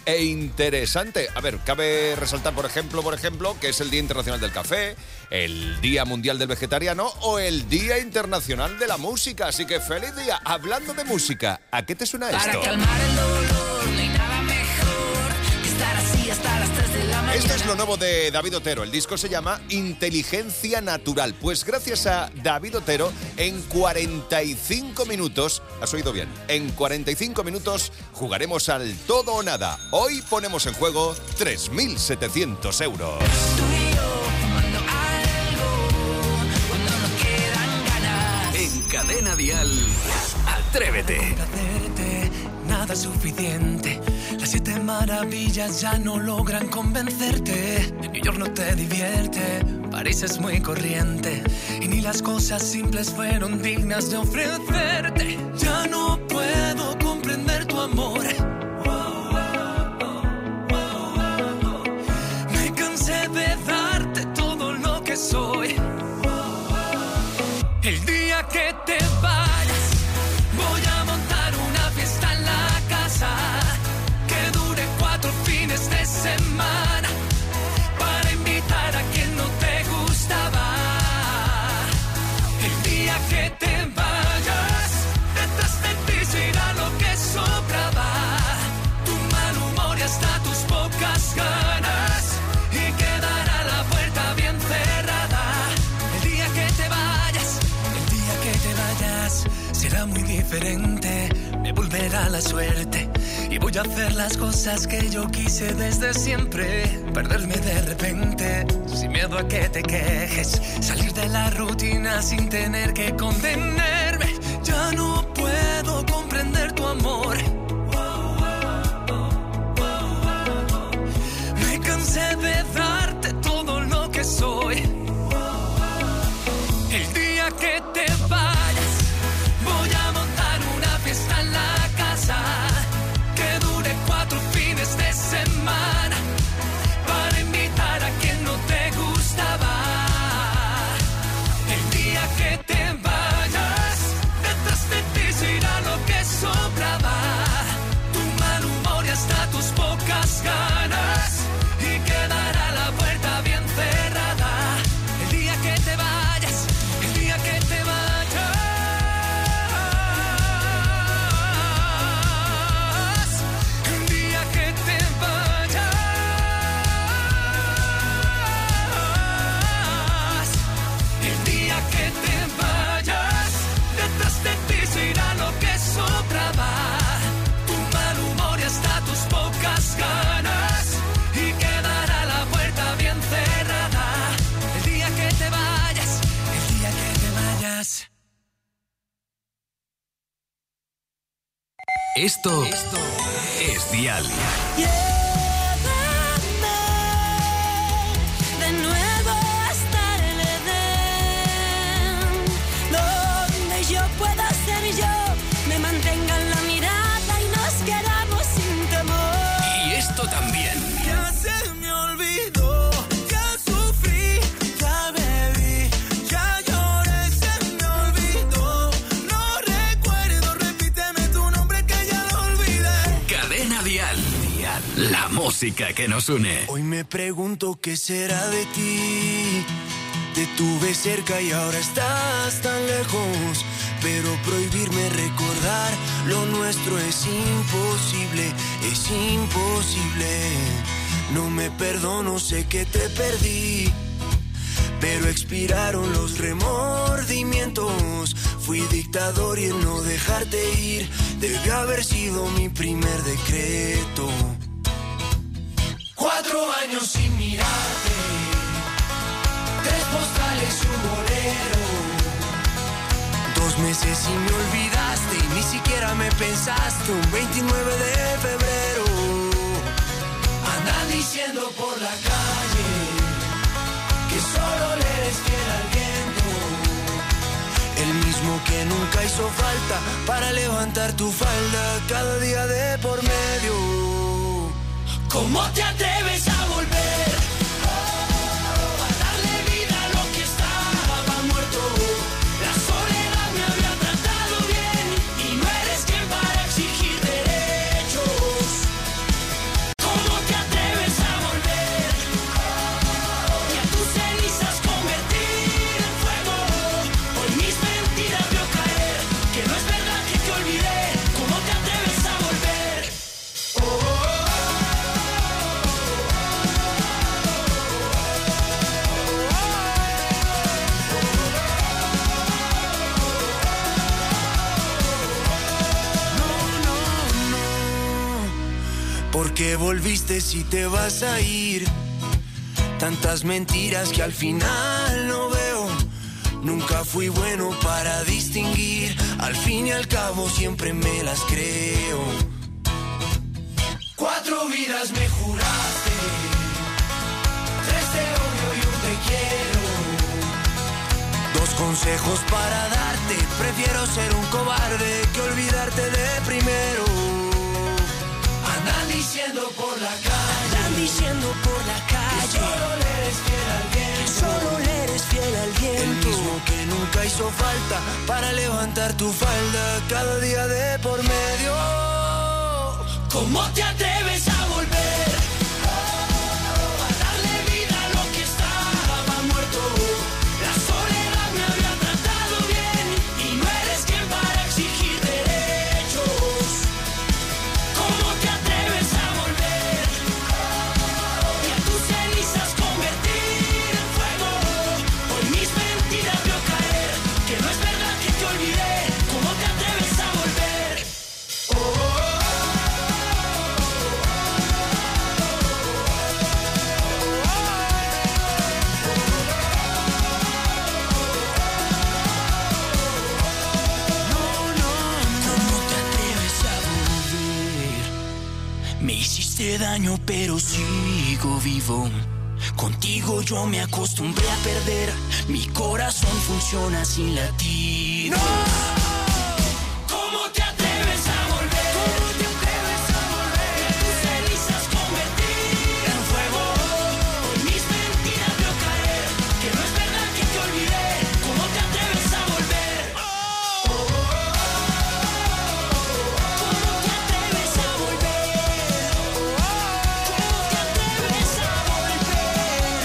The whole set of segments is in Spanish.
e interesante. A ver, cabe resaltar, por ejemplo, que es el Día Internacional del Café, el Día Mundial del Vegetariano o el Día Internacional de la Música. Así que feliz día. Hablando de música, ¿a qué te suena esto? Para calmar el dolor, no hay nada mejor que estar así hasta las 3 de la mañana. Esto es lo nuevo de David Otero. El disco se llama Inteligencia Natural. Pues gracias a David Otero, en 45 minutos, has oído bien, en 45 minutos jugaremos al todo o nada. Hoy ponemos en juego 3.700 euros. Tú y yo fumando algo cuando no quedan ganas. En Cadena Dial, Atrévete. Nada es suficiente. Las 7 maravillas ya no logran convencerte. New York no te divierte, París es muy corriente y ni las cosas simples fueron dignas de ofrecerte. Ya no puedo comprender tu amor. Me cansé de darte todo lo que soy. El día que te vayas voy a montar una fiesta en la casa que dure 4 fines de semana para invitar a quien no te gustaba. El día que te vayas, detrás de ti se irá lo que sobraba. Tu mal humor y hasta tus pocas ganas y quedará la puerta bien cerrada. El día que te vayas, será muy diferente, me volverá la suerte y voy a hacer las cosas que yo quise desde siempre. Perderme de repente, sin miedo a que te quejes, salir de la rutina sin tener que condenarme. Ya no puedo comprender tu amor. Me cansé de darte todo lo que soy. El día que te vayas voy a montar una fiesta en la casa que dure 4 fines de semana para invitar a quien no te gustaba. El día que te vayas, detrás de ti se irá lo que sobraba. Tu mal humor y hasta tus pocas ganas y quedará la puerta bien cerrada. El día que te vayas, el día que te vayas. Esto es Dial. De nuevo hasta el Edén, donde yo pueda ser yo, me mantengan la mirada y nos quedamos sin temor. Y esto también. Ya se me olvidó, ya sufrí, ya bebí, ya lloré, se me olvidó. No recuerdo, repíteme tu nombre que ya lo olvidé. Cadena Dial. La música que nos une. Hoy me pregunto qué será de ti. Te tuve cerca y ahora estás tan lejos. Pero prohibirme recordar lo nuestro es imposible, es imposible. No me perdono, sé que te perdí, pero expiraron los remordimientos. Fui dictador y el no dejarte ir debió haber sido mi primer decreto. 4 años sin mirarte, 3 postales y un bolero. 2 meses y me olvidaste y ni siquiera me pensaste. Un 29 de febrero andan diciendo por la calle que solo le eres fiel al viento. El mismo que nunca hizo falta para levantar tu falda cada día de por medio. ¿Cómo te atreves a volver? A darle vida a lo que estaba muerto. La soledad me había tratado bien y no eres quien para exigir derechos. ¿Por qué volviste si te vas a ir? Tantas mentiras que al final no veo. Nunca fui bueno para distinguir. Al fin y al cabo siempre me las creo. 4 vidas me juraste, 3 te odio y 1 te quiero. 2 consejos para darte. Prefiero ser un cobarde que olvidarte de primero. Andan diciendo por la calle, Andan diciendo por la calle que solo le eres fiel al viento. que solo le eres fiel al El viento. mismo que nunca hizo falta para levantar tu falda cada día de por medio. ¿Cómo te atreves a volver? A darle vida a lo que estaba muerto. La soledad me había tratado bien y no eres quien para exigir derechos. ¿Cómo te atreves a volver? Y a tus cenizas convertir en fuego. Hoy mis mentiras veo caer, que no es verdad que te olvidé. ¿Cómo te atreves a volver? ¿Cómo te atreves a volver? Me hiciste daño pero sigo vivo. Contigo yo me acostumbré a perder. Mi corazón funciona sin latir. ¿Cómo te atreves a volver? ¿Cómo te atreves a volver? Y a tus cenizas convertir en fuego. Hoy mis mentiras veo caer, que no es verdad que te olvidé. ¿Cómo te atreves a volver? ¿Cómo te atreves a volver? ¿Cómo te atreves a volver?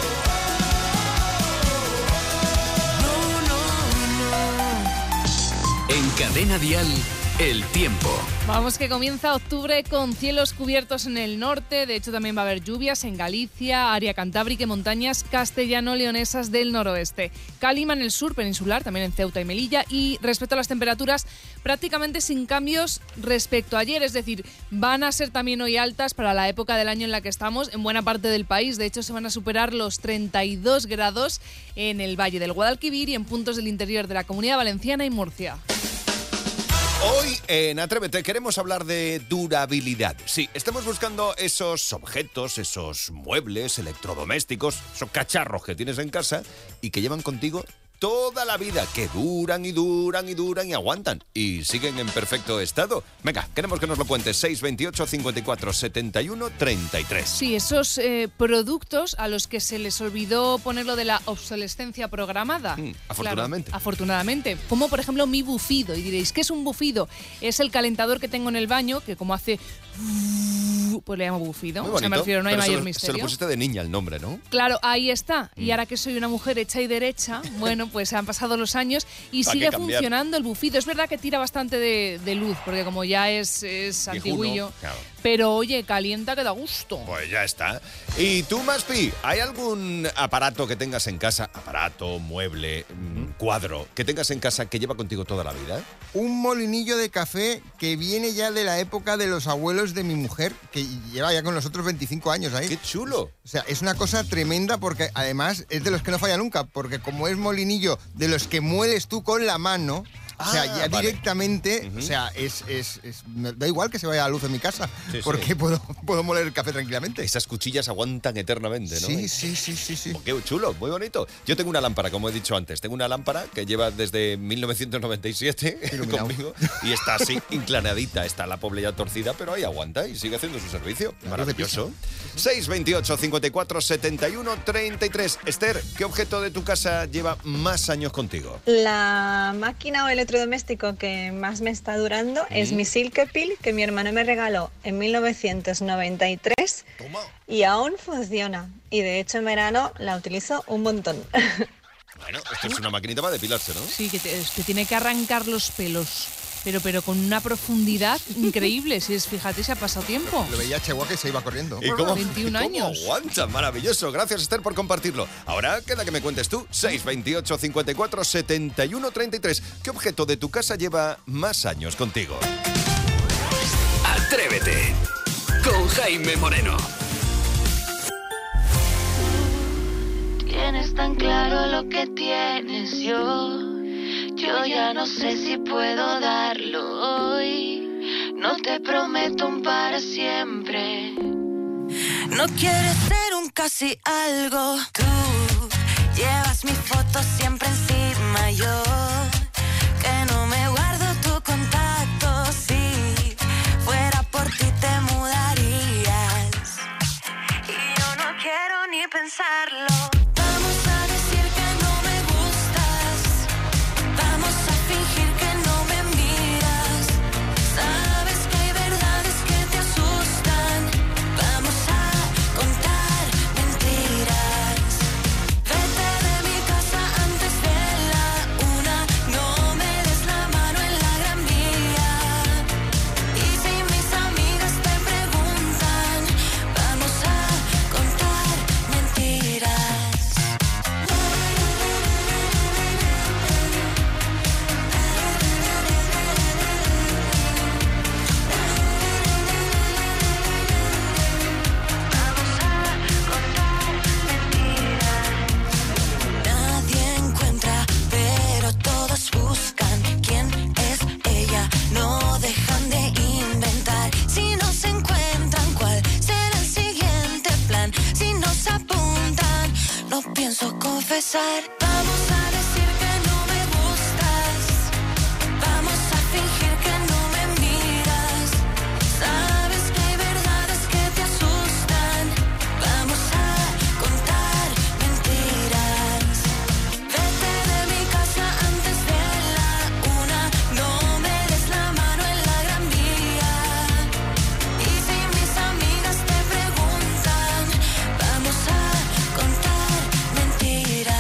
En Cadena Dial, el tiempo. Vamos que comienza octubre con cielos cubiertos en el norte. De hecho, también va a haber lluvias en Galicia, área cantábrica y montañas castellano-leonesas del noroeste. Calima en el sur peninsular, también en Ceuta y Melilla. Y respecto a las temperaturas, prácticamente sin cambios respecto a ayer. Es decir, van a ser también hoy altas para la época del año en la que estamos en buena parte del país. De hecho, se van a superar los 32 grados en el Valle del Guadalquivir y en puntos del interior de la Comunidad Valenciana y Murcia. Hoy en Atrévete queremos hablar de durabilidad. Sí, estamos buscando esos objetos, esos muebles electrodomésticos, esos cacharros que tienes en casa y que llevan contigo toda la vida, que duran y duran y duran y aguantan y siguen en perfecto estado. Venga, queremos que nos lo cuentes. 628 54 71 33. Sí, esos productos a los que se les olvidó poner lo de la obsolescencia programada. Afortunadamente. Claro, afortunadamente. Como por ejemplo mi bufido. Y diréis, ¿qué es un bufido? Es el calentador que tengo en el baño, que como hace... pues le llamo bufido. Muy O sea, me bonito, refiero, no hay pero mayor se lo misterio. pusiste de niña el nombre, ¿no? Claro, ahí está. Y ahora que soy una mujer hecha y derecha, bueno, pues han pasado los años y ¿Para sigue qué cambiar? funcionando el bufido. Es verdad que tira bastante de luz, porque como ya es antiguillo, claro. pero oye, calienta que da gusto. Pues ya está. ¿Y tú, Maspi, hay algún aparato que tengas en casa, aparato, mueble, cuadro, que tengas en casa que lleva contigo toda la vida? Un molinillo de café que viene ya de la época de los abuelos de mi mujer, que lleva ya con nosotros 25 años ahí. ¡Qué chulo! O sea, es una cosa tremenda porque además es de los que no falla nunca, porque como es molinillo de los que mueles tú con la mano, o sea, ya vale. directamente, o sea, me da igual que se vaya la luz en mi casa, Sí, porque sí. puedo moler el café tranquilamente. Esas cuchillas aguantan eternamente, ¿no? Sí. Oh, qué chulo, muy bonito. Yo tengo una lámpara, como he dicho antes. Tengo una lámpara que lleva desde 1997 Iluminado. conmigo y está así inclinadita. Está la pobre ya torcida, pero ahí aguanta y sigue haciendo su servicio. Maravilloso. 628 54 71 33. Esther, ¿qué objeto de tu casa lleva más años contigo? La máquina o electrodoméstico que más me está durando es mi Silkepil, que mi hermano me regaló en 1993 Toma. y aún funciona. Y de hecho en verano la utilizo un montón. Bueno, esto es una maquinita para depilarse, ¿no? Sí, que te tiene que arrancar los pelos. Pero con una profundidad increíble. Si es, fíjate, se ha pasado tiempo. Lo veía Chihuahua que se iba corriendo. ¿Y cómo, 21 cómo años. aguanta? Maravilloso. Gracias, Esther, por compartirlo. Ahora queda que me cuentes tú. 628 54 71 33. ¿Qué objeto de tu casa lleva más años contigo? Atrévete con Jaime Moreno. Tienes tan claro lo que tienes yo ya no sé si puedo darlo hoy. No te prometo un para siempre. No quieres ser un casi algo. Tú llevas mi foto siempre encima. Yo que no me guardo tu contacto. Si fuera por ti te mudarías. Y yo no quiero ni pensarlo. Vamos a decir que no me gustas. Vamos a fingir que no me miras. Sabes que hay verdades que te asustan. Vamos a contar mentiras. Vete de mi casa antes de la 1. No me des la mano en la Gran Vía. Y si mis amigas te preguntan, vamos a contar mentiras.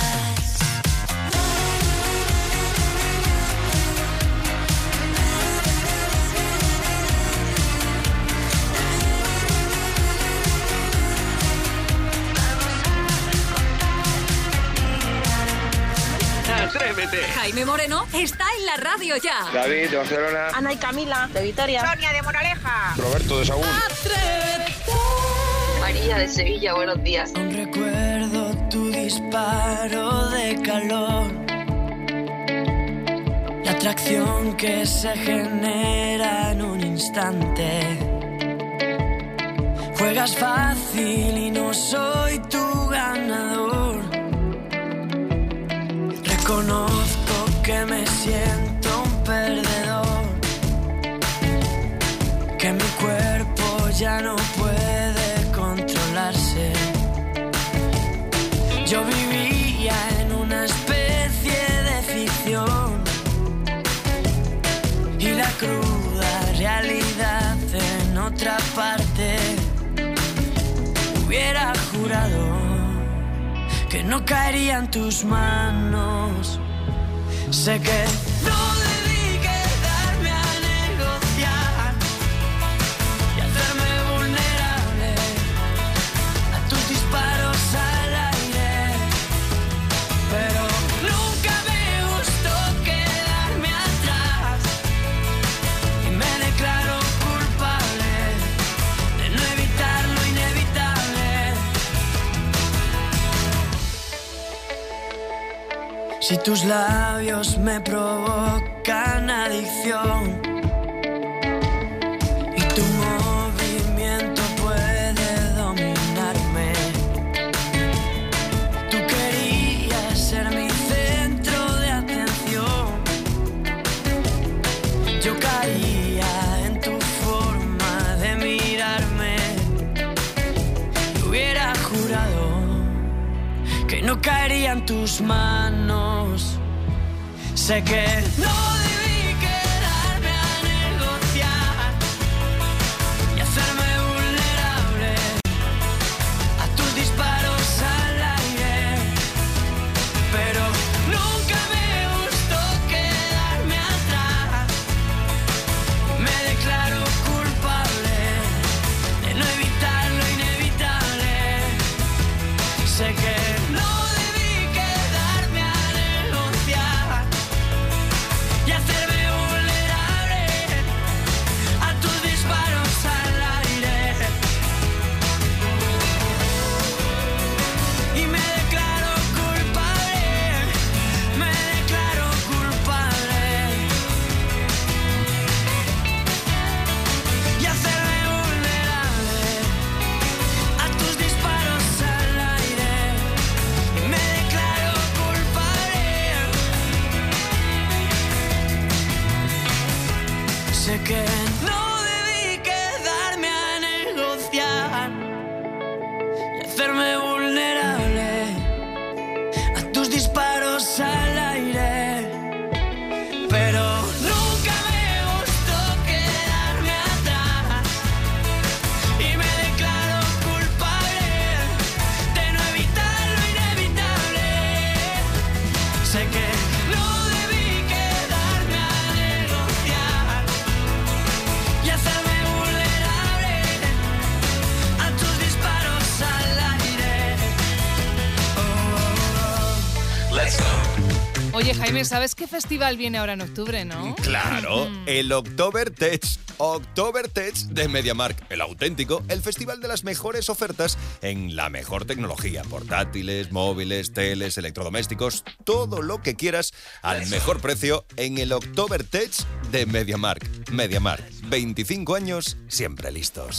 Atrévete. Jaime Moreno está en la radio ya. David de Barcelona. Ana y Camila de Vitoria. Sonia de Moraleja. Roberto de Saúl. Atrévete. María de Sevilla, buenos días. Aún recuerdo tu disparo de calor, la atracción que se genera en un instante. Juegas fácil y no soy tu ganador. Reconozco que me siento un perdedor, que mi cuerpo ya no puede controlarse. Yo vivía en una especie de ficción y la cruda realidad en otra parte. Hubiera jurado que no caería en tus manos. Sé que no debí quedarme a negociar y hacerme vulnerable a tus disparos al aire, pero nunca me gustó quedarme atrás y me declaro culpable de no evitar lo inevitable. Si tus labios me provocan adicción y tu movimiento puede dominarme, tú querías ser mi centro de atención. Yo caía en tu forma de mirarme y hubiera jurado que no caería en tus manos. Sé que no debí quedarme a negociar y hacerme vulnerable a tus disparos al aire, pero nunca me gustó quedarme atrás. Me declaro culpable de no evitar lo inevitable. Sé que no debí quedarme a negociar y hacer Oye, Jaime, ¿sabes qué festival viene ahora en octubre, no? Claro, el Oktobertech. Oktobertech de MediaMarkt, el auténtico, el festival de las mejores ofertas en la mejor tecnología, portátiles, móviles, teles, electrodomésticos, todo lo que quieras al mejor precio en el Oktobertech de MediaMarkt. MediaMarkt, 25 años, siempre listos.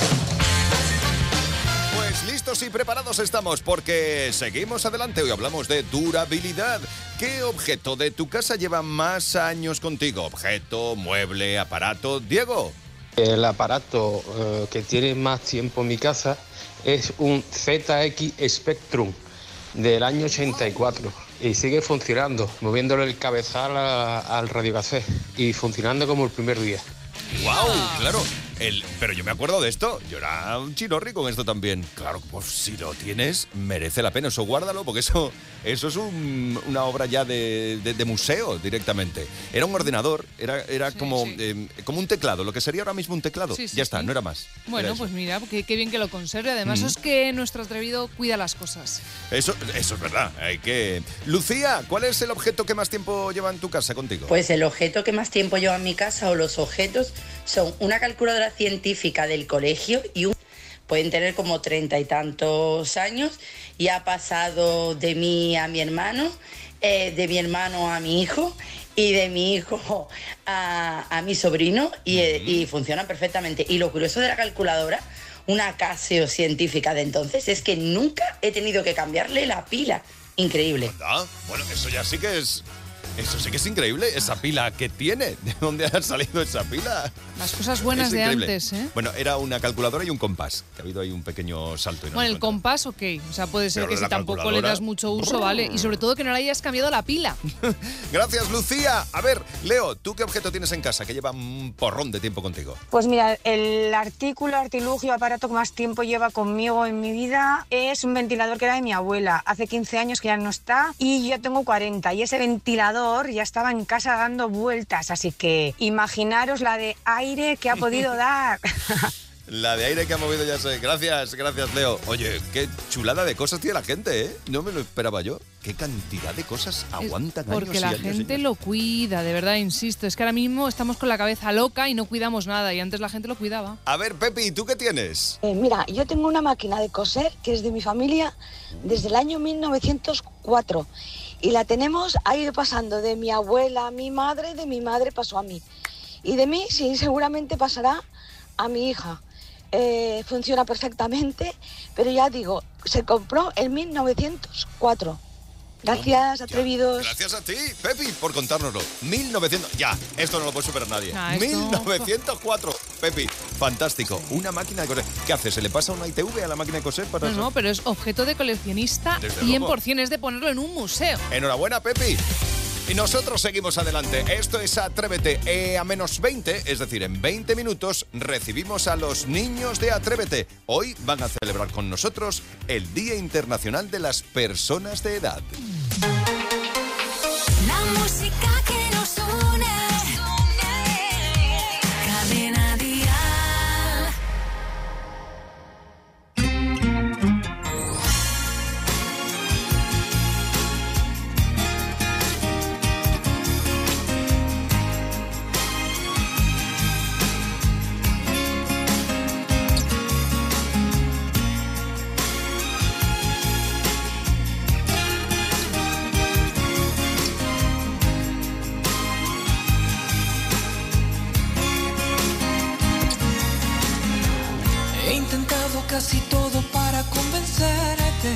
Pues listos y preparados estamos porque seguimos adelante. Hoy hablamos de durabilidad. ¿Qué objeto de tu casa lleva más años contigo? ¿Objeto, mueble, aparato? Diego. El aparato que tiene más tiempo en mi casa es un ZX Spectrum del año 84 y sigue funcionando, moviéndole el cabezal al radiocassette y funcionando como el primer día. ¡Wow! Claro. Pero yo me acuerdo de esto. Yo era un chinorri con esto también. Claro, pues si lo tienes, merece la pena. Eso guárdalo, porque eso es una obra ya de museo directamente. Era un ordenador, era sí, como, sí. Como un teclado, lo que sería ahora mismo un teclado. Sí, ya está, no era más. Bueno, pues mira, qué bien que lo conserve. Además, es que nuestro atrevido cuida las cosas. Eso es verdad. Lucía, ¿cuál es el objeto que más tiempo lleva en tu casa contigo? Pues el objeto que más tiempo lleva en mi casa, o los objetos, son una calculadora científica del colegio y pueden tener como 30 y tantos años y ha pasado de mí a mi hermano, de mi hermano a mi hijo y de mi hijo a mi sobrino y funcionan perfectamente. Y lo curioso de la calculadora, una Casio científica de entonces, es que nunca he tenido que cambiarle la pila. Increíble. ¿Verdad? Bueno, eso ya sí que es... Eso sí que es increíble, esa pila que tiene. ¿De dónde ha salido esa pila? Las cosas buenas de antes, ¿eh? Bueno, era una calculadora y un compás, que ha habido ahí un pequeño salto. Bueno, el compás, ok. O sea, puede ser que si tampoco le das mucho uso, ¿vale? Y sobre todo que no le hayas cambiado la pila. Gracias, Lucía. A ver, Leo, ¿tú qué objeto tienes en casa que lleva un porrón de tiempo contigo? Pues mira, el artilugio, aparato que más tiempo lleva conmigo en mi vida es un ventilador que era de mi abuela. Hace 15 años que ya no está y yo tengo 40. Y ese ventilador ya estaba en casa dando vueltas, así que imaginaros la de aire que ha podido dar. La de aire que ha movido, ya sé. Gracias, Leo. Oye, qué chulada de cosas tiene la gente, ¿eh? No me lo esperaba yo. Qué cantidad de cosas aguantan años y años. Porque la gente lo cuida, de verdad, insisto. Es que ahora mismo estamos con la cabeza loca y no cuidamos nada. Y antes la gente lo cuidaba. A ver, Pepi, ¿tú qué tienes? Mira, yo tengo una máquina de coser que es de mi familia desde el año 1904. Y la ha ido pasando de mi abuela a mi madre, de mi madre pasó a mí. Y de mí, sí, seguramente pasará a mi hija. Funciona perfectamente, pero ya digo, se compró en 1904. Gracias, atrevidos. Gracias a ti, Pepi, por contárnoslo. 1900... Ya, esto no lo puede superar nadie. 1904, Pepi. Fantástico. Una máquina de coser. ¿Qué hace? ¿Se le pasa una ITV a la máquina de coser? Para no, pero es objeto de coleccionista. Desde 100%. Luego. Es de ponerlo en un museo. Enhorabuena, Pepi. Y nosotros seguimos adelante. Esto es Atrévete. A menos 20, es decir, en 20 minutos, recibimos a los niños de Atrévete. Hoy van a celebrar con nosotros el Día Internacional de las Personas de Edad. La música que nos une. Cadena Dial. Casi todo para convencerte.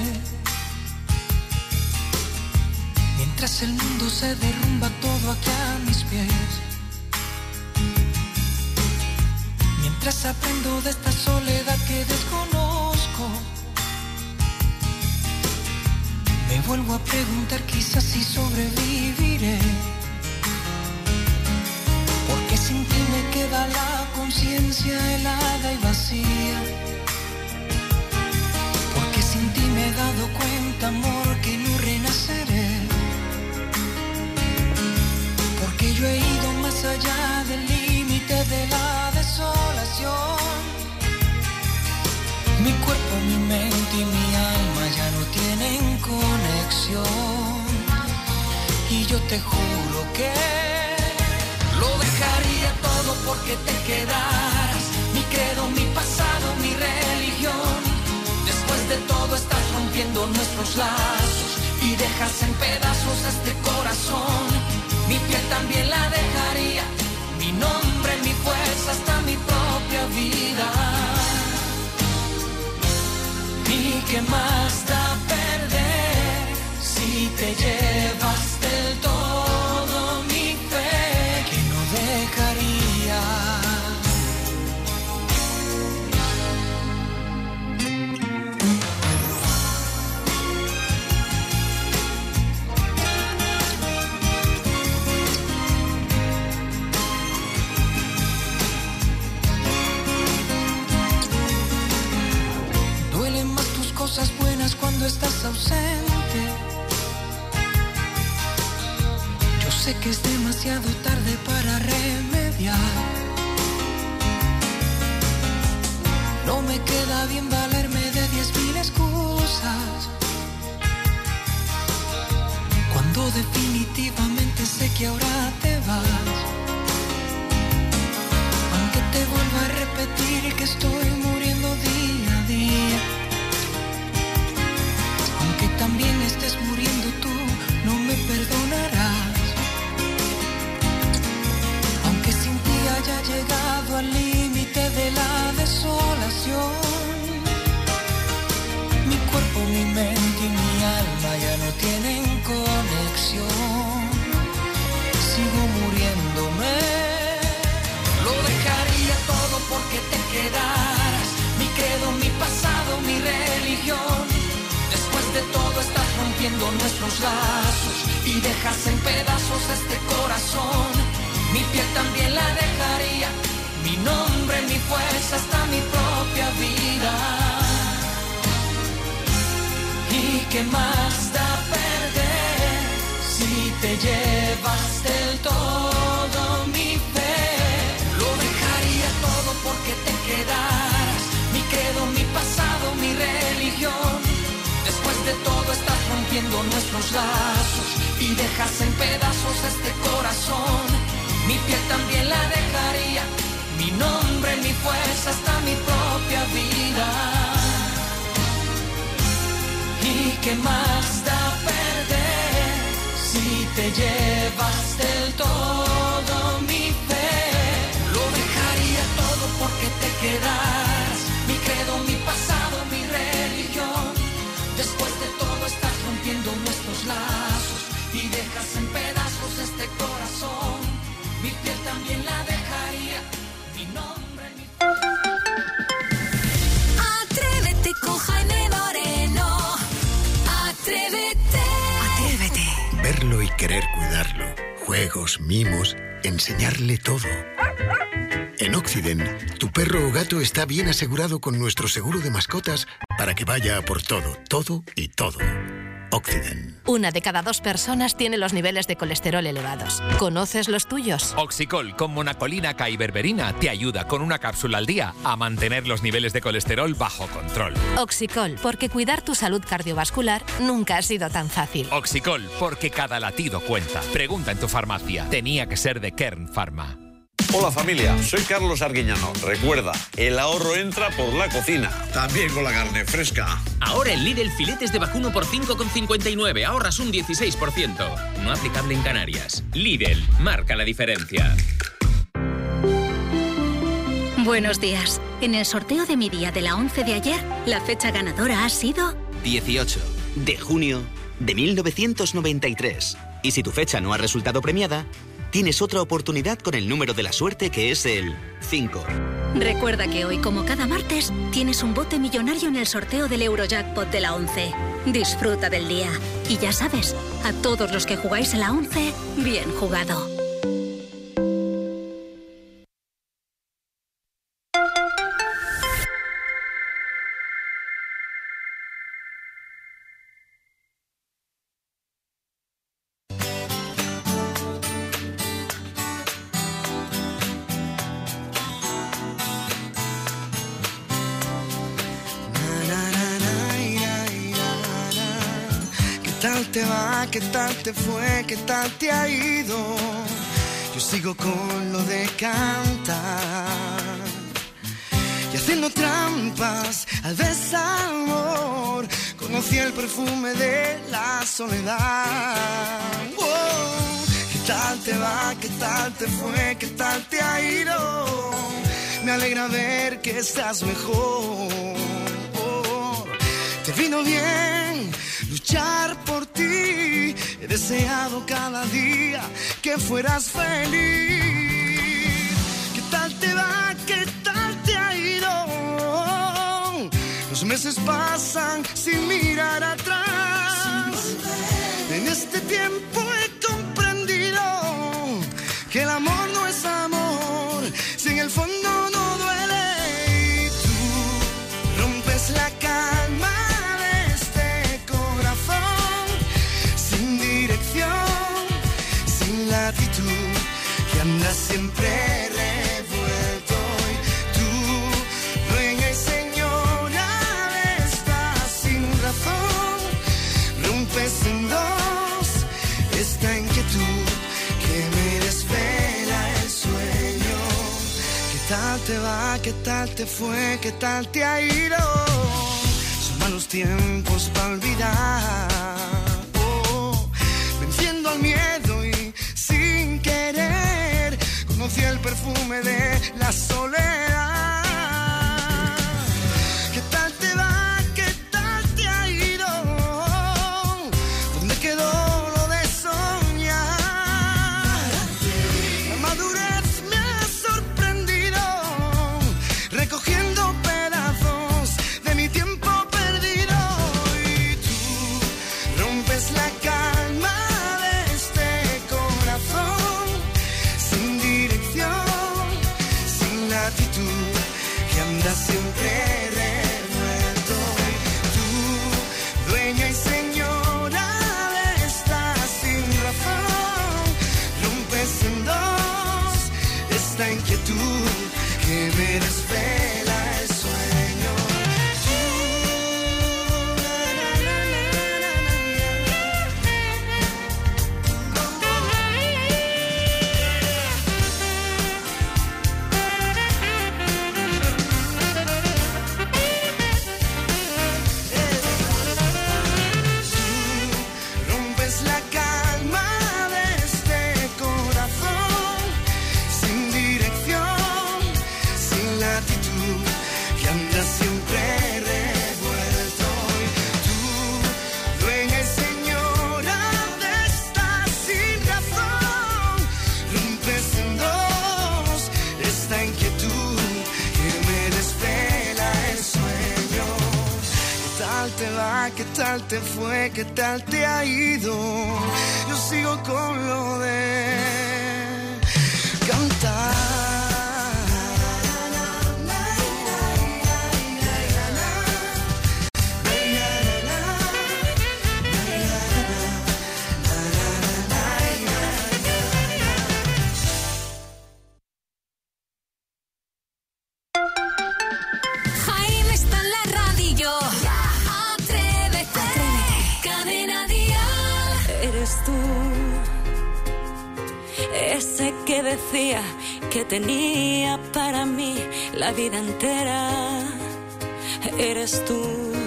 Mientras el mundo se derrumba todo aquí a mis pies. Mientras aprendo de esta soledad que desconozco. Me vuelvo a preguntar quizás si sobreviviré. Porque sin ti me queda la conciencia helada y vacía. Sin ti me he dado cuenta, amor, que no renaceré. Porque yo he ido más allá del límite de la desolación. Mi cuerpo, mi mente y mi alma ya no tienen conexión. Y yo te juro que lo dejaría todo porque te quedaras. Mi credo, mi pasado, mi religión. Después de todo estás rompiendo nuestros lazos y dejas en pedazos este corazón. Mi piel también la dejaría, mi nombre, mi fuerza, hasta mi propia vida. ¿Y qué más da perder si te llevas del todo mi fe que no dejaría? Cosas buenas cuando estás ausente. Yo sé que es demasiado tarde para remediar. No me queda bien valerme de 10.000 excusas cuando definitivamente sé que ahora te vas. Aunque te vuelva a repetir que estoy muriendo día a día, que también estés muriendo tú, no me perdonarás. Aunque sin ti haya llegado al límite de la desolación, mi cuerpo, mi mente y mi alma ya no tienen conexión. Sigo muriéndome. Lo dejaría todo porque te quedaras. Mi credo, mi pasado, mi religión. Después de todo estás rompiendo nuestros lazos y dejas en pedazos este corazón. Mi piel también la dejaría, mi nombre, mi fuerza, hasta mi propia vida. ¿Y qué más da perder si te llevas del todo mi fe? Lo dejaría todo porque te quedaras. Mi credo, mi pasado, mi religión. Después de todo estás rompiendo nuestros lazos y dejas en pedazos este corazón. Mi piel también la dejaría, mi nombre, mi fuerza, hasta mi propia vida. ¿Y qué más da perder si te llevas del todo mi fe? Lo dejaría todo porque te quedaras. Mi credo, mi pasado, mi religión. Después de todo estás rompiendo nuestros lazos y dejas en pedazos este corazón. Mi piel también la dejaría, mi nombre, mi... Atrévete con Jaime Moreno. Atrévete. Atrévete. Verlo y querer cuidarlo. Juegos, mimos, enseñarle todo. En Occident, tu perro o gato está bien asegurado con nuestro seguro de mascotas para que vaya a por todo, todo y todo. Occident. 1 de cada 2 personas tiene los niveles de colesterol elevados. ¿Conoces los tuyos? Oxicol con monacolina K y berberina te ayuda con una cápsula al día a mantener los niveles de colesterol bajo control. Oxicol, porque cuidar tu salud cardiovascular nunca ha sido tan fácil. Oxicol, porque cada latido cuenta. Pregunta en tu farmacia. Tenía que ser de Kern Pharma. Hola familia, soy Carlos Arguiñano. Recuerda, el ahorro entra por la cocina, también con la carne fresca. Ahora en Lidl filetes de vacuno por 5,59, ahorras un 16%. No aplicable en Canarias. Lidl, marca la diferencia. Buenos días. En el sorteo de mi día de la 11 de ayer, la fecha ganadora ha sido 18 de junio de 1993. Y si tu fecha no ha resultado premiada, tienes otra oportunidad con el número de la suerte, que es el 5. Recuerda que hoy, como cada martes, tienes un bote millonario en el sorteo del Eurojackpot de la 11. Disfruta del día. Y ya sabes, a todos los que jugáis a la 11, bien jugado. tal te va? ¿Qué tal te fue? ¿Qué tal te ha ido? Yo sigo con lo de cantar y haciendo trampas al desamor. Conocí el perfume de la soledad. Wow. ¿Qué tal te va? ¿Qué tal te fue? ¿Qué tal te ha ido? Me alegra ver que estás mejor. Te vino bien luchar por ti. He deseado cada día que fueras feliz. ¿Qué tal te va? ¿Qué tal te ha ido? Los meses pasan sin mirar atrás. En este tiempo he comprendido que el amor no es amor si en el fondo no duele. Y tú rompes la calma de este corazón, sin dirección, sin latitud, que anda siempre revuelto. Y tú, dueña y señora de esta sin razón, rompes en dos esta inquietud que me desvela el sueño. ¿Qué tal te va? ¿Qué tal te fue? ¿Qué tal te ha ido? Son malos tiempos para olvidar. Venciendo al miedo y sin querer conocí el perfume de la soledad. ¿Qué tal te va? ¿Qué tal te ha ido? ¿Dónde quedó lo de soñar? La madurez me ha sorprendido, recogiendo pedazos de mi tiempo perdido. Y tú rompes la calma de este corazón, sin dirección, sin latitud, que anda siempre revuelto. Y tú, dueña y señora de esta sin razón, rompes en dos esta inquietud que me desvela el sueño. Rompes la calma de este corazón, sin dirección, sin latitud, que anda siempre revuelto. Y tú, dueña y señora de esta sin razón, rompes en dos esta inquietud que me desvela el sueño. ¿Qué tal te va? ¿Qué tal te fue? ¿Qué tal te ha ido? Yo sigo con lo de cantar. Jaime está en la radio. Atrévete. Cadena Dial. Eres tú, ese que decía que tenía para mí la vida entera. Eres tú,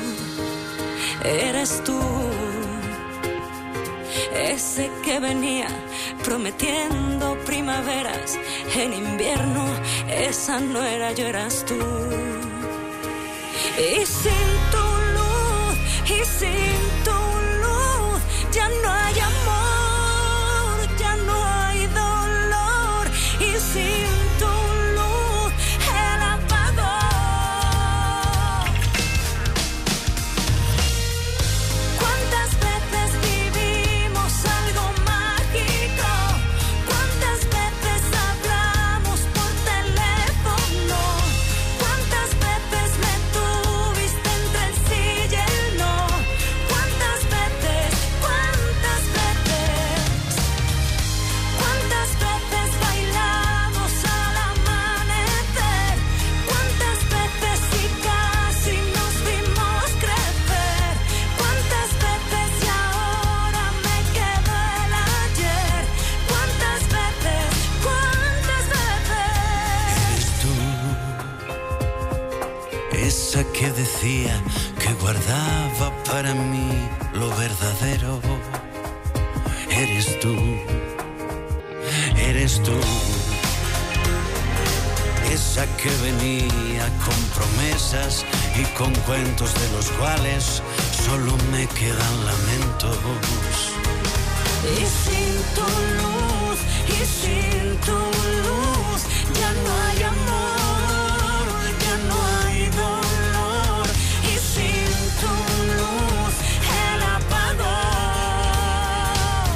ese que venía prometiendo primaveras en invierno. Esa no era yo, eras tú. Y sin tu luz, ya no hay amor, ya no hay dolor. Y sin tu luz, el apagón. ¿Cuántas veces vivimos algo mágico? ¿Cuántas veces hablamos por teléfono? ¿Cuántas veces me tuviste entre el sí y el no? ¿Cuántas que guardaba para mí lo verdadero. Eres tú, eres tú. Esa que venía con promesas y con cuentos de los cuales solo me quedan lamentos. Y sin tu luz, ya no hay amor, ya no hay dolor. Y sin tu luz, el apagón.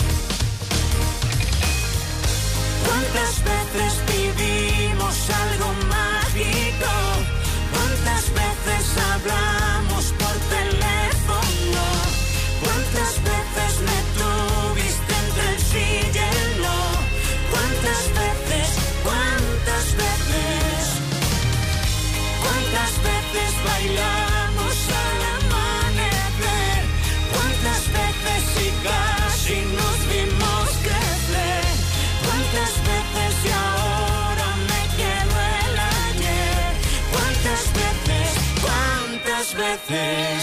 ¿Cuántas veces vivimos algo mágico? ¿Cuántas veces hablamos por teléfono? ¿Cuántas veces me tuviste entre el sí y el no? ¿Cuántas veces? ¿Cuántas veces? ¿Cuántas veces bailamos al amanecer? ¿Cuántas veces y casi nos vimos crecer? ¿Cuántas veces y ahora me quedo el ayer? ¿Cuántas veces? ¿Cuántas veces?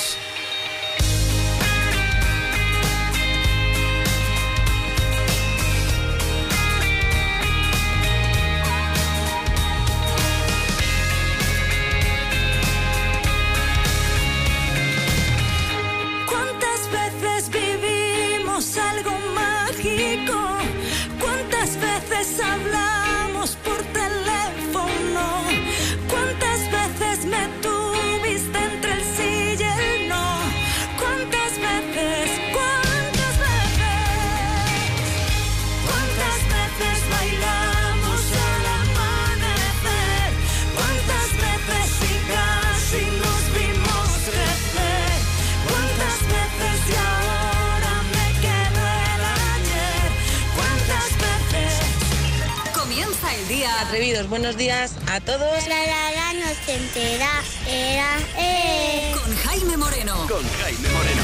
¿Cuántas veces vivimos algo mágico? ¿Cuántas veces hablamos por teléfono? ¿Cuántas veces me tuviste entre el sí y el no? ¿Cuántas veces? ¿Cuántas veces? ¿Cuántas veces bailamos al amanecer? ¿Cuántas veces y casi nos vimos crecer? ¿Cuántas veces y ahora me quedo el ayer? ¿Cuántas veces? Comienza el día. Atrevidos, buenos días a todos. La noche entera era con Jaime Moreno. Con Jaime Moreno.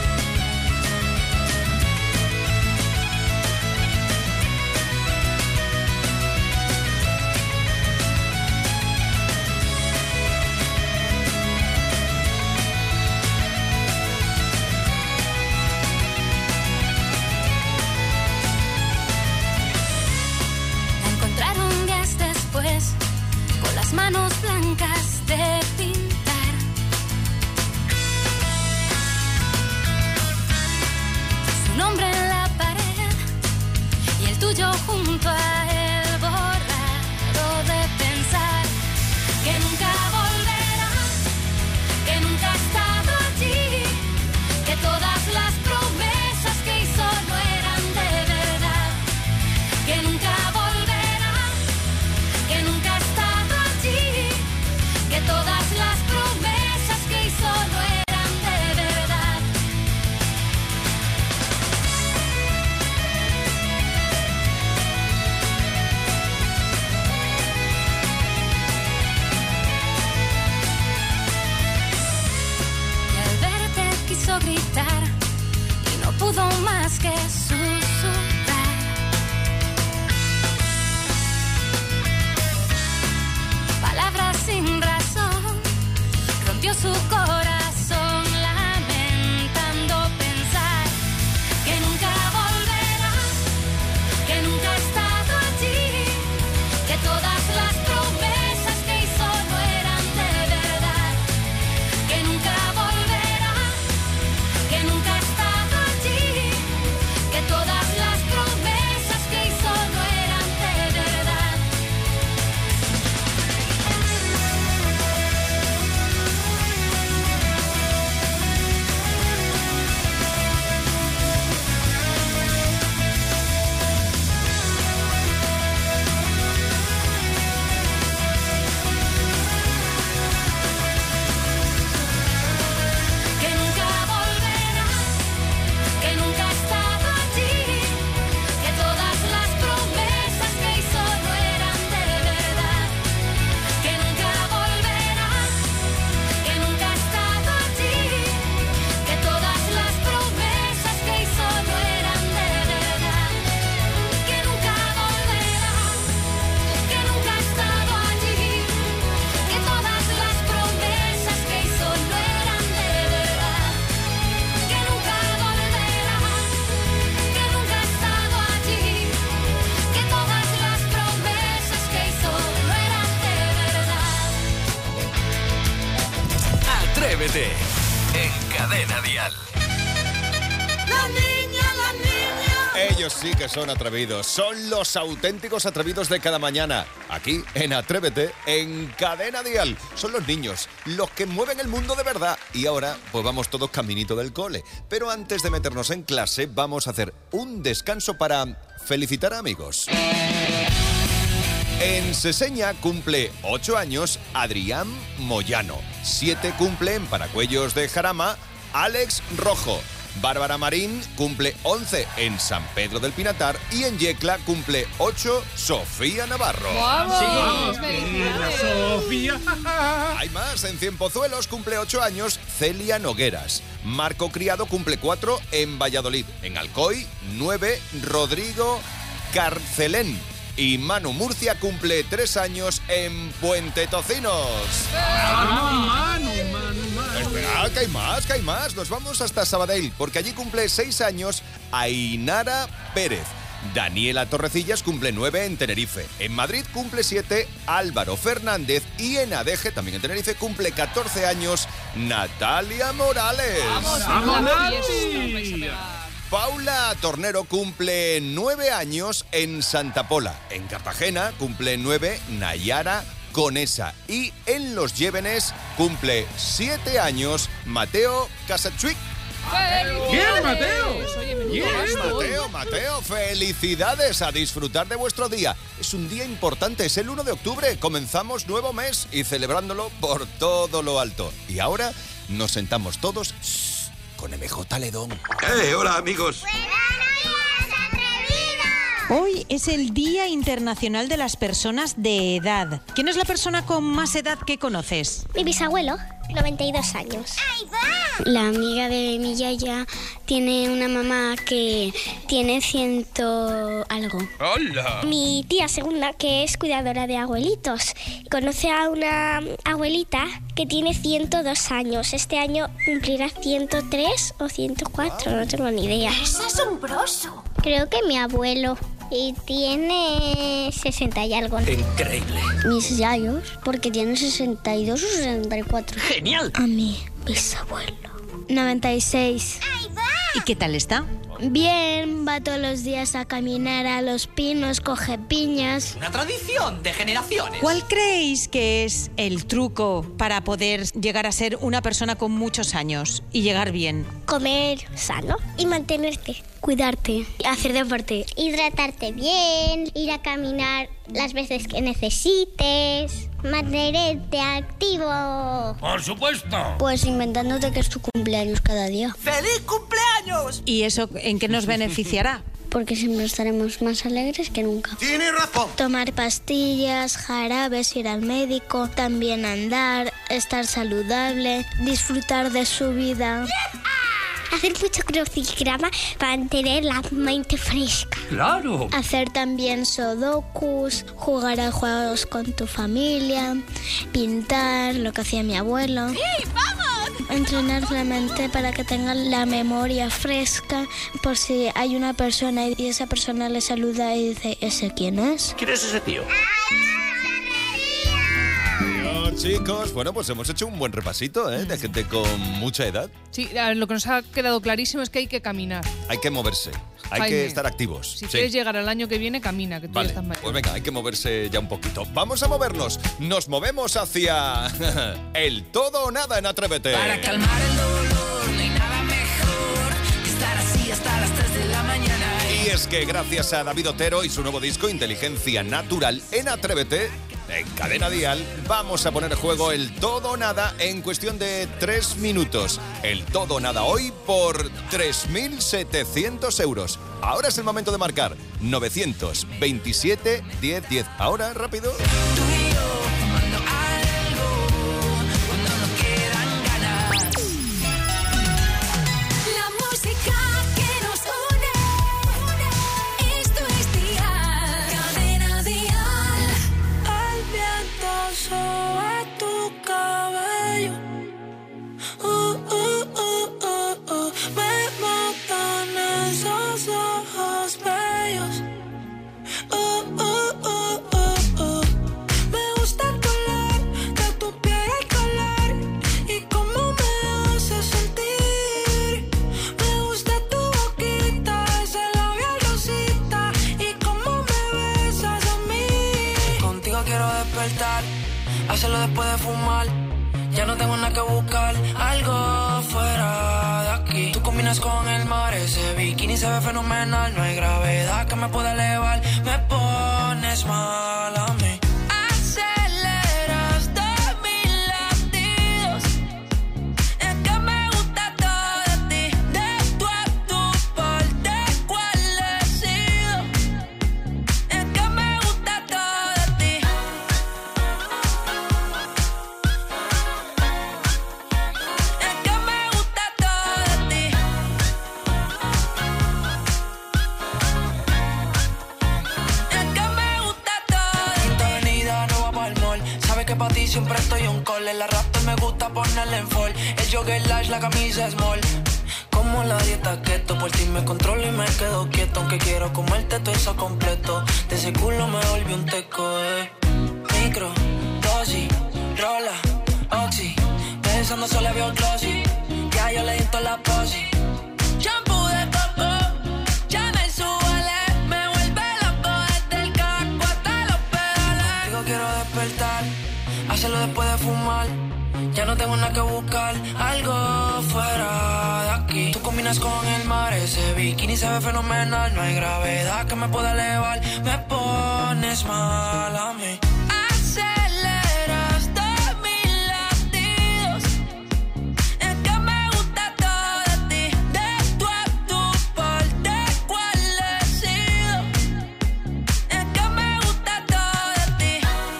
La encontraron días después, con las manos blancas de pintar. Su nombre en la pared y el tuyo junto a él, borrado de pensar que nunca volverás, que nunca ha estado allí, que todas las promesas que hizo no eran de verdad, que nunca volverás, que nunca ha estado allí, que todas las promesas que hizo no eran de verdad. Y al verte quiso gritar y no pudo más que susurrar. Palabras sin razón, rompió su corazón lamentando pensar que nunca volverás, que nunca ha estado allí, que todas las promesas que hizo no eran de verdad, que nunca volverás, que nunca ha estado allí, que en Cadena Dial. La niña. Ellos sí que son atrevidos, son los auténticos atrevidos de cada mañana. Aquí, en Atrévete, en Cadena Dial. Son los niños, los que mueven el mundo de verdad. Y ahora, pues vamos todos caminito del cole. Pero antes de meternos en clase, vamos a hacer un descanso para felicitar a amigos. En Seseña cumple 8 años Adrián Moyano. 7 cumple en Paracuellos de Jarama Alex Rojo. Bárbara Marín cumple 11 en San Pedro del Pinatar y en Yecla cumple 8 Sofía Navarro. ¡Vamos! ¡Felicidades! ¡Sofía! Hay más, en Cienpozuelos cumple 8 años Celia Nogueras. Marco Criado cumple 4 en Valladolid. En Alcoy, 9 Rodrigo Carcelén. Y Manu Murcia cumple 3 años en Puente Tocinos. Manu. Espera, que hay más. Nos vamos hasta Sabadell, porque allí cumple 6 años Ainara Pérez. Daniela Torrecillas cumple 9 en Tenerife. En Madrid cumple 7 Álvaro Fernández. Y en Adeje, también en Tenerife, cumple 14 años Natalia Morales. ¡Vamos, Nati! Paula Tornero cumple 9 años en Santa Pola. En Cartagena cumple 9 Nayara Conesa. Y en Los Llévenes cumple 7 años Mateo Casachuic. ¡Bien, Mateo! Mateo, felicidades, a disfrutar de vuestro día. Es un día importante, es el 1 de octubre, comenzamos nuevo mes y celebrándolo por todo lo alto. Y ahora nos sentamos todos con MJ Ledón. Hola, amigos. Hoy es el Día Internacional de las Personas de Edad. ¿Quién es la persona con más edad que conoces? Mi bisabuelo, 92 años. ¡Ahí va! La amiga de mi yaya tiene una mamá que tiene 100 algo. ¡Hola! Mi tía segunda, que es cuidadora de abuelitos, conoce a una abuelita que tiene 102 años. Este año cumplirá 103 o 104, no tengo ni idea. ¡Es asombroso! Creo que mi abuelo. Y tiene 60 y algo. Increíble. Mis yayos, porque tiene 62 o 64. ¡Genial! A mi bisabuelo, 96. ¿Y qué tal está? Bien, va todos los días a caminar a los pinos, coge piñas. Una tradición de generaciones. ¿Cuál creéis que es el truco para poder llegar a ser una persona con muchos años y llegar bien? Comer sano y mantenerte, cuidarte, hacer deporte, hidratarte bien, ir a caminar las veces que necesites, mantenerte activo. ¡Por supuesto! Pues inventándote que es tu cumpleaños cada día. ¡Feliz cumpleaños! ¿Y eso en qué nos beneficiará? Porque siempre estaremos más alegres que nunca. ¡Tienes razón! Tomar pastillas, jarabes, ir al médico, también andar, estar saludable, disfrutar de su vida. Hacer mucho crucigrama para mantener la mente fresca. ¡Claro! Hacer también sudokus, jugar a juegos con tu familia, pintar, lo que hacía mi abuelo. ¡Sí, vamos! Entrenar la mente para que tengan la memoria fresca por si hay una persona y esa persona le saluda y dice, ¿ese quién es? ¿Quién es ese tío? Chicos, bueno, pues hemos hecho un buen repasito, de gente con mucha edad. Sí, lo que nos ha quedado clarísimo es que hay que caminar. Hay que moverse, hay Jaime, que estar activos. Si quieres llegar al año que viene, camina, que tú ya estás mayor. Pues venga, hay que moverse ya un poquito. Vamos a movernos. Nos movemos hacia el todo o nada en Atrévete. Para calmar el dolor, no hay nada mejor que estar así hasta las 3 de la mañana. Y es que gracias a David Otero y su nuevo disco Inteligencia Natural en Atrévete, en Cadena Dial, vamos a poner en juego el todo o nada en cuestión de 3 minutos. El todo o nada hoy por 3.700 euros. Ahora es el momento de marcar 927 10 10. Ahora, rápido. hacerlo después de fumar. Ya no tengo nada que buscar, algo fuera de aquí. Tú combinas con el mar, ese bikini se ve fenomenal. No hay gravedad que me pueda elevar, me pones mal a mí. Aceleras todos mis latidos, es que me gusta todo de ti. De tú a tu parte, ¿cuál he sido? Es que me gusta todo de ti. Que pa' ti siempre estoy on call. El arrastre me gusta ponerle en fall. El jogger large, la camisa small. Como la dieta keto, por ti me controlo y me quedo quieto. Aunque quiero comerte todo eso completo. De ese culo me volví un teco, Micro, dosis, rola, oxi. Pensando solo veo glossy. Ya yo le di toda la posi. Shampoo de coco, ya me suele. Me vuelve loco desde el casco hasta los pedales. Digo quiero despertar, hacerlo después de fumar. Ya no tengo nada que buscar, algo fuera de aquí. Tú combinas con el mar, ese bikini se ve fenomenal. No hay gravedad que me pueda elevar, me pones mal a mí. Aceleras todos mis latidos, es que me gusta todo de ti. De tú a tu parte, ¿cuál he sido? Es que me gusta todo de ti.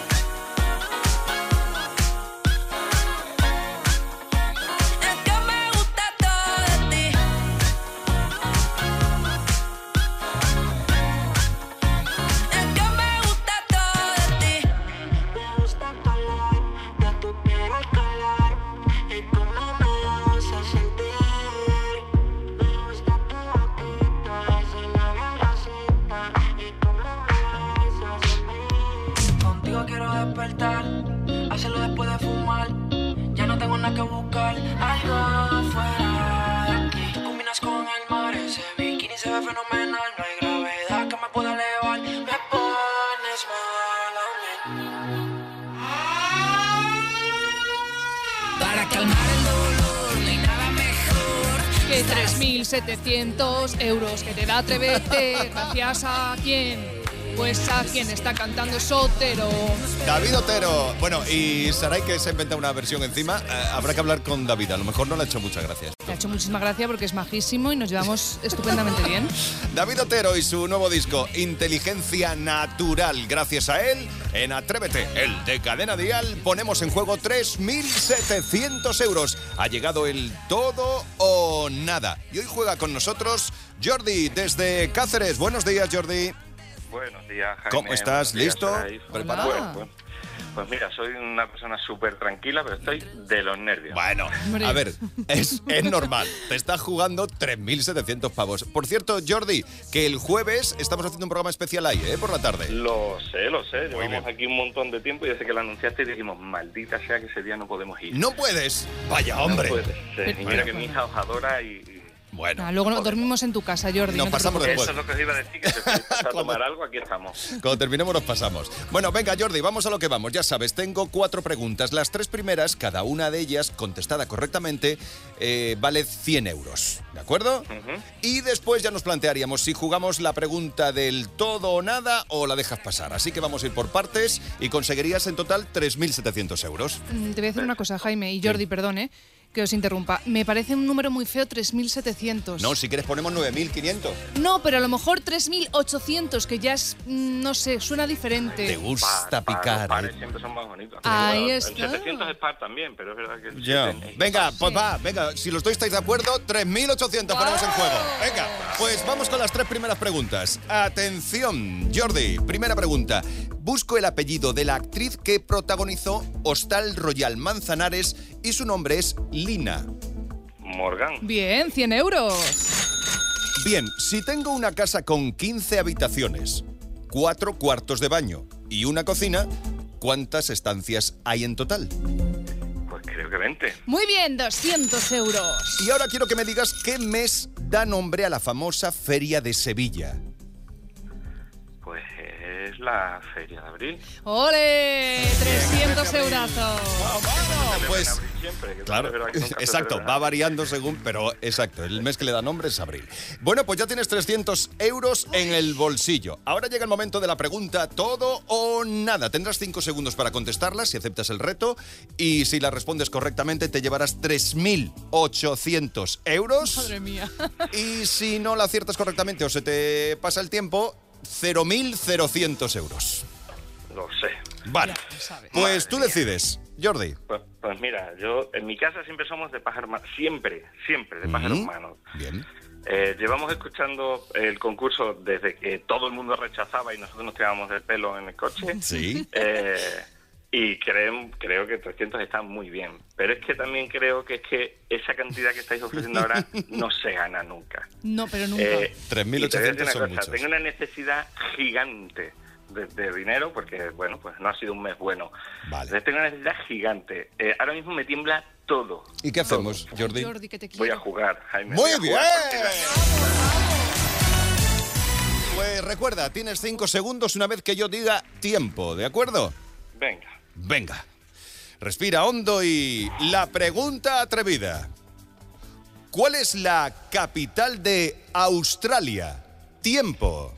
Despertar, hacerlo después de fumar. Ya no tengo nada que buscar, algo fuera de aquí. Tú combinas con el mar, ese bikini se ve fenomenal. No hay gravedad que me pueda elevar, me pones mal a mí. Para calmar el dolor, no hay nada mejor que 3.700 euros que te da Atrévete. Gracias a quién. Pues a quien está cantando es Otero. David Otero. Bueno, y Saray, que se ha inventado una versión encima, habrá que hablar con David. A lo mejor no le ha hecho muchas gracias. Le ha hecho muchísima gracia porque es majísimo y nos llevamos estupendamente bien. David Otero y su nuevo disco, Inteligencia Natural. Gracias a él, en Atrévete, el de Cadena Dial, ponemos en juego 3.700 euros. Ha llegado el todo o nada. Y hoy juega con nosotros Jordi, desde Cáceres. Buenos días, Jordi. Buenos días, Jaime. ¿Cómo estás? ¿Listo? ¿Preparado? Pues mira, soy una persona súper tranquila, pero estoy de los nervios. Bueno, a ver, es normal. Te estás jugando 3.700 pavos. Por cierto, Jordi, que el jueves estamos haciendo un programa especial ahí, por la tarde. Lo sé. Llevamos aquí un montón de tiempo y desde que lo anunciaste dijimos, maldita sea que ese día no podemos ir. ¿No puedes? Vaya, hombre. No puedes. Y mira que mi hija os adora y... Bueno. Luego dormimos en tu casa, Jordi. Nos pasamos después. Eso es lo que os iba a decir, que si os a tomar algo, aquí estamos. Cuando terminemos nos pasamos. Bueno, venga, Jordi, vamos a lo que vamos. Ya sabes, tengo 4 preguntas. Las 3 primeras, cada una de ellas, contestada correctamente, vale 100 euros. ¿De acuerdo? Y después ya nos plantearíamos si jugamos la pregunta del todo o nada o la dejas pasar. Así que vamos a ir por partes y conseguirías en total 3.700 euros. Te voy a decir una cosa, Jaime, y Jordi, perdón, que os interrumpa. Me parece un número muy feo, 3.700. No, si quieres ponemos 9.500. No, pero a lo mejor 3.800, que ya es, no sé, suena diferente. Te gusta picar. Los pares siempre son más bonitos. Ahí bueno, está. El 700 es par también, pero es verdad que... Ya. Venga, pues va, venga, si los dos estáis de acuerdo, 3.800 ponemos en juego. Venga, pues vamos con las 3 primeras preguntas. Atención, Jordi, primera pregunta. Busco el apellido de la actriz que protagonizó Hostal Royal Manzanares y su nombre es Lina. Morgan. Bien, 100 euros. Bien, si tengo una casa con 15 habitaciones, 4 cuartos de baño y una cocina, ¿cuántas estancias hay en total? Pues creo que 20. Muy bien, 200 euros. Y ahora quiero que me digas qué mes da nombre a la famosa Feria de Sevilla. Pues es la Feria de Abril. ¡Ole! 300 eurazos. Pues, claro, exacto, va variando según, pero exacto, el mes que le da nombre es abril. Bueno, pues ya tienes 300 euros en el bolsillo. Ahora llega el momento de la pregunta todo o nada. Tendrás 5 segundos para contestarla si aceptas el reto y si la respondes correctamente te llevarás 3.800 euros. Madre mía. Y si no la aciertas correctamente o se te pasa el tiempo, 0.000 euros. Lo sé. Vale, pues tú decides, Jordi. Pues mira, yo en mi casa siempre somos de pájaros manos, siempre de pájaros manos. Bien. Llevamos escuchando el concurso desde que todo el mundo rechazaba y nosotros nos tirábamos del pelo en el coche. Sí. Y creo que 300 está muy bien. Pero es que también creo que esa cantidad que estáis ofreciendo ahora no se gana nunca. No, pero nunca. 3.800 son muchos. Tengo una necesidad gigante de dinero porque, bueno, pues no ha sido un mes bueno. Vale. Entonces tengo una necesidad gigante. Ahora mismo me tiembla todo. ¿Y qué hacemos, Jordi? Jordi, que te quiero. Voy a jugar, Jaime. ¡Muy bien! Pues recuerda, tienes 5 segundos una vez que yo diga tiempo, ¿de acuerdo? Venga. Respira hondo y la pregunta atrevida. ¿Cuál es la capital de Australia? Tiempo.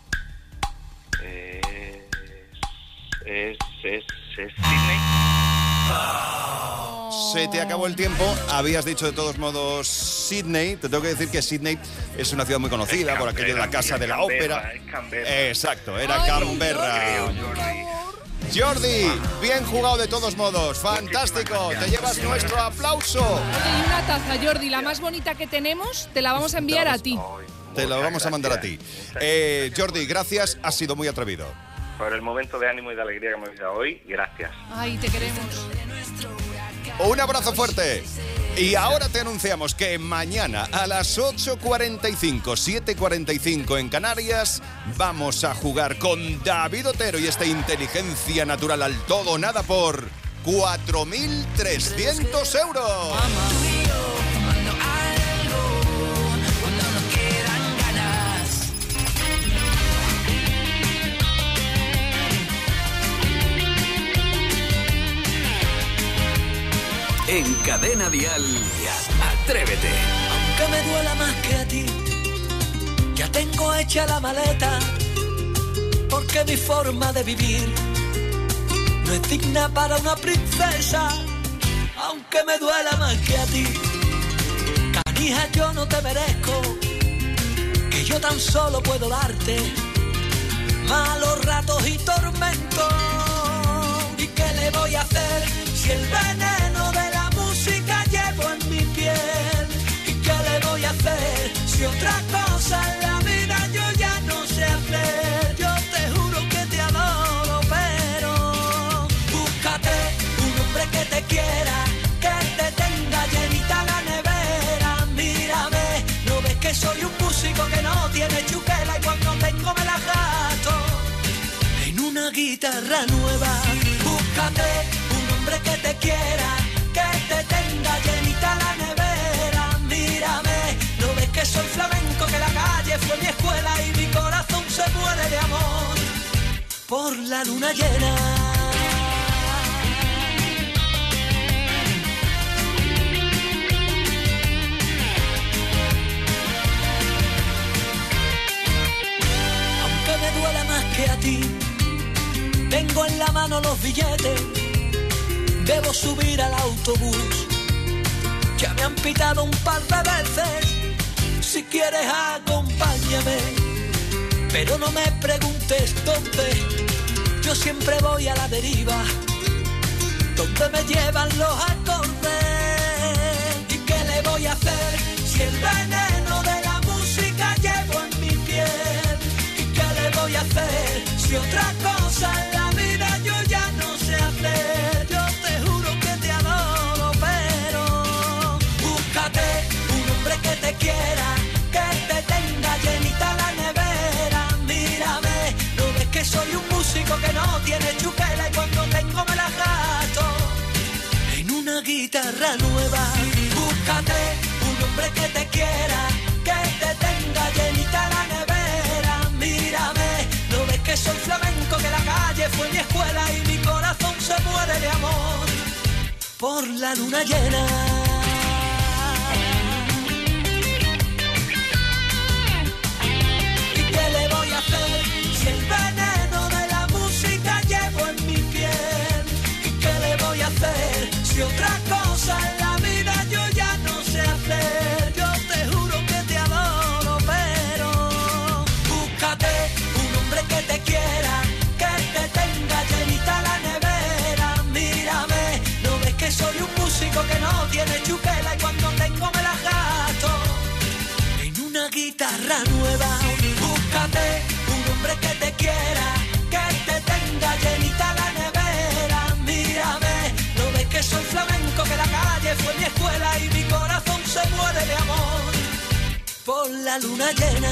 Es Sydney. Se te acabó el tiempo. Habías dicho de todos modos Sydney. Te tengo que decir que Sydney es una ciudad muy conocida por aquello de la Casa de la Ópera. Exacto, era Canberra. Jordi, bien jugado de todos modos. Fantástico. Te llevas nuestro aplauso. Oye, y una taza, Jordi, la más bonita que tenemos, te la vamos a enviar a ti. Te lo vamos a mandar a ti. Jordi, gracias. Has sido muy atrevido. Por el momento de ánimo y de alegría que me habéis dado hoy, gracias. Ay, te queremos. Un abrazo fuerte. Y ahora te anunciamos que mañana a las 8:45, 7:45 en Canarias, vamos a jugar con David Otero y esta inteligencia natural al todo o nada por 4.300 euros. En Cadena Dial, Atrévete. Aunque me duela más que a ti, ya tengo hecha la maleta, porque mi forma de vivir no es digna para una princesa. Aunque me duela más que a ti, canija, yo no te merezco, que yo tan solo puedo darte malos ratos y tormentos. ¿Y qué le voy a hacer si el veneno de la música llevo en mi piel? ¿Y qué le voy a hacer si otra cosa en la vida yo ya no sé hacer? Yo te juro que te adoro, pero búscate un hombre que te quiera, que te tenga llenita la nevera. Mírame, ¿no ves que soy un músico que no tiene chuquela y cuando tengo me la gasto en una guitarra nueva? Búscate un hombre que te quiera, que te tenga llenita la nevera. Mírame, ¿no ves que soy flamenco, que la calle fue mi escuela y mi corazón se muere de amor por la luna llena? Aunque me duela más que a ti, tengo en la mano los billetes, debo subir al autobús. Ya me han pitado un par de veces, si quieres acompáñame, pero no me preguntes dónde, yo siempre voy a la deriva, donde me llevan los acordes. ¿Y qué le voy a hacer si el veneno de la música llevo en mi piel? ¿Y qué le voy a hacer si otra cosa en la vida yo ya no sé hacer? Yo te juro que te adoro, pero búscate un hombre que te quiera, que te tenga llenita la nevera. Mírame, ¿no ves que soy un músico que no tiene chuquela y cuando tengo me la gasto en una guitarra nueva? Búscate un hombre que te quiera, que te tenga llenita la nevera. Mírame, ¿no ves que soy flamenco, por la luna llena. ¿Y qué le voy a hacer si el veneno de la música llevo en mi piel? ¿Y qué le voy a hacer si otra cosa en la vida yo ya no sé hacer? Yo te juro que te adoro, pero búscate un hombre que te quiera, que te tenga llenita la nevera. Mírame, ¿no ves que soy un músico que no tiene chupela y cuando tengo me la gasto en una guitarra nueva? Búscate un hombre que te quiera, que te tenga llenita la nevera. Mírame, ¿no ves que soy flamenco, que la calle fue mi escuela y mi corazón se muere de amor por la luna llena?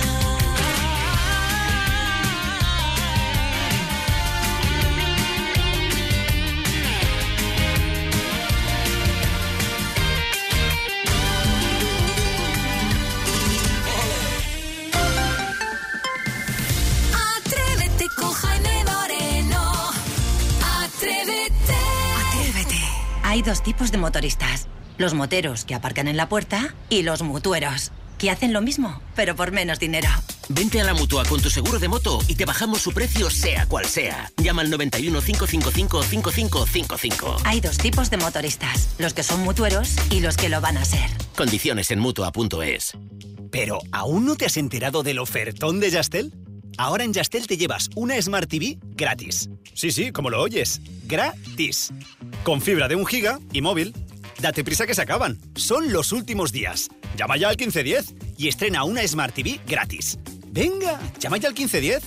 Atrévete con Jaime Moreno. Atrévete. Atrévete. Hay dos tipos de motoristas. Los moteros, que aparcan en la puerta, y los mutueros, que hacen lo mismo, pero por menos dinero. Vente a la Mutua con tu seguro de moto y te bajamos su precio sea cual sea. Llama al 91 555 5555. Hay dos tipos de motoristas. Los que son mutueros y los que lo van a ser. Condiciones en Mutua.es. ¿Pero aún no te has enterado del ofertón de Yastel? Ahora en Yastel te llevas una Smart TV gratis. Sí, como lo oyes. Gratis. Con fibra de 1 giga y móvil. Date prisa que se acaban. Son los últimos días. Llama ya al 1510 y estrena una Smart TV gratis. Venga, llama ya al 1510.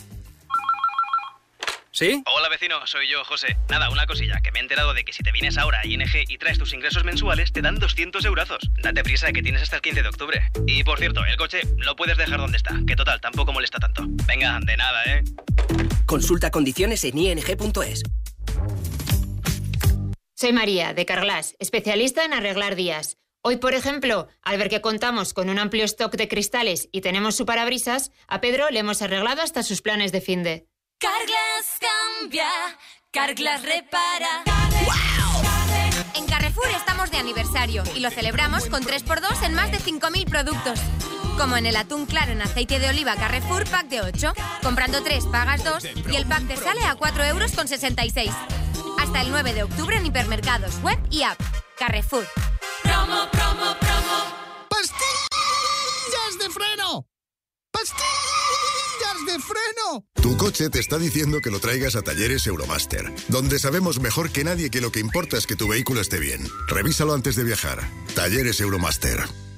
¿Sí? Hola vecino, soy yo, José. Nada, una cosilla, que me he enterado de que si te vienes ahora a ING y traes tus ingresos mensuales, te dan 200 eurazos. Date prisa, que tienes hasta el 15 de octubre. Y por cierto, el coche lo puedes dejar donde está, que total, tampoco molesta tanto. Venga, de nada, ¿eh? Consulta condiciones en ing.es. Soy María, de Carglass, especialista en arreglar días. Hoy, por ejemplo, al ver que contamos con un amplio stock de cristales y tenemos su parabrisas, a Pedro le hemos arreglado hasta sus planes de finde. Carglass cambia, Carglass repara. ¡Wow! En Carrefour estamos de aniversario y lo celebramos con 3x2 en más de 5.000 productos. Como en el atún claro en aceite de oliva Carrefour pack de 8. Comprando 3 pagas 2 y el pack te sale a 4,66 €. Hasta el 9 de octubre en hipermercados, web y app. Carrefour. Promo, promo, promo. ¡Pastillas de freno! ¡Pastillas de freno! Tu coche te está diciendo que lo traigas a Talleres Euromaster, donde sabemos mejor que nadie que lo que importa es que tu vehículo esté bien. Revísalo antes de viajar. Talleres Euromaster.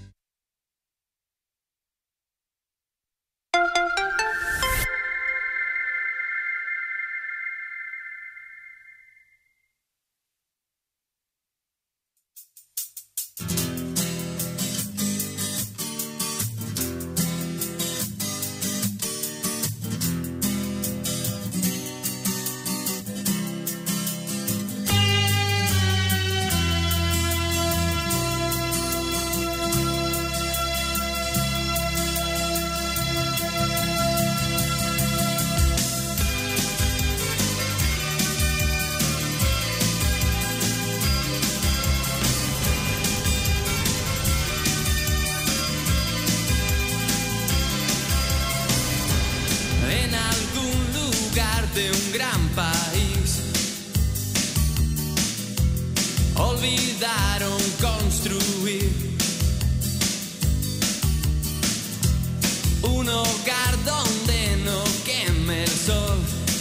Olvidaron construir un hogar donde no queme el sol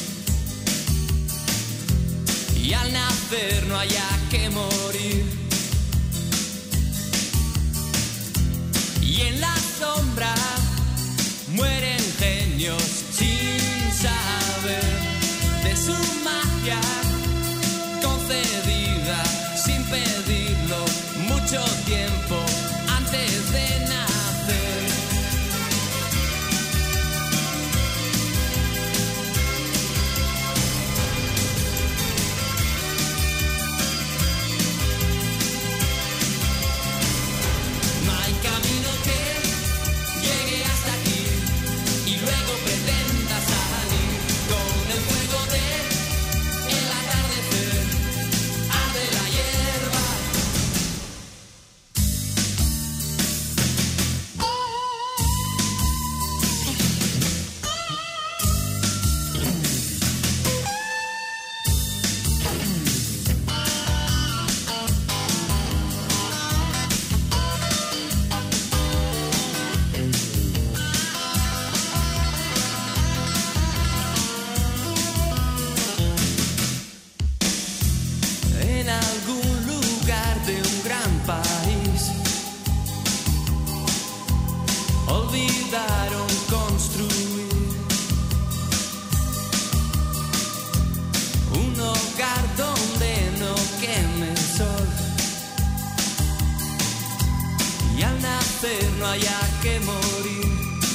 y al nacer no haya que morir. Y en la sombra mueren genios sin saber de su magia concedida sin pedirlo mucho tiempo antes de nacer. olvidaron construir un hogar donde no queme el sol y al nacer no haya que morir.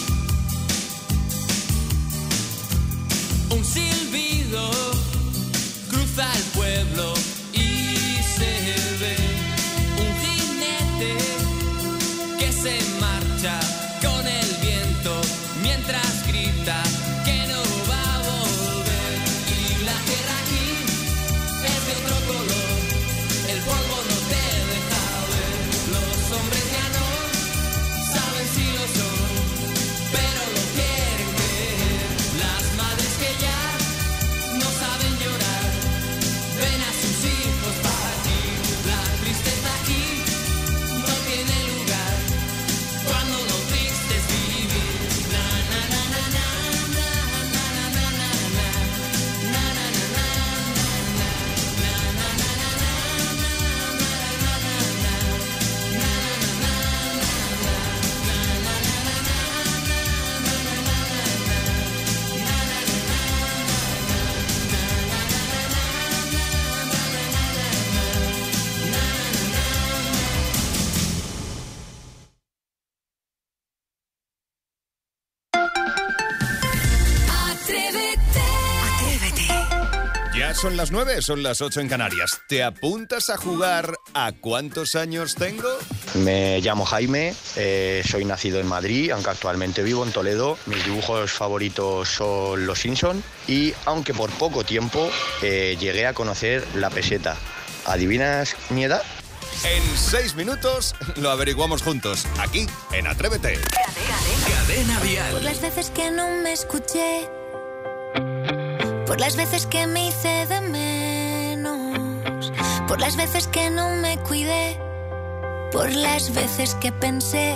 Un silbido cruza el pueblo y se ve un jinete que se marcha con el viento mientras grita que no va a volver. Y la tierra aquí es de otro color, el polvo no te deja ver. Los hombres ya no saben si lo son, pero lo quieren creer. Las madres que ya no saben llorar ven a sus hijos partir. La tristeza aquí no tiene lugar cuando lo triste es vivir. Na na na na na na na na na na na na na na Ya son las 9, son las 8 en Canarias. ¿Te apuntas a jugar a cuántos años tengo? Me llamo Jaime, soy nacido en Madrid, aunque actualmente vivo en Toledo. Mis dibujos favoritos son Los Simpson y, aunque por poco tiempo, llegué a conocer la peseta. ¿Adivinas mi edad? En 6 minutos lo averiguamos juntos, aquí en Atrévete. Cadena Vial. Por las veces que no me escuché, por las veces que me hice de menos, por las veces que no me cuidé, por las veces que pensé